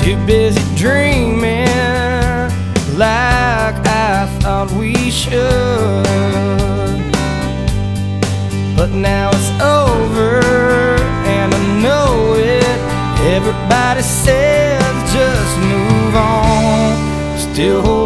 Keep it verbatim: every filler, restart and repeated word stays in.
Too busy dreaming like I thought we should. But now it's over and I know it. Everybody says just move on. Still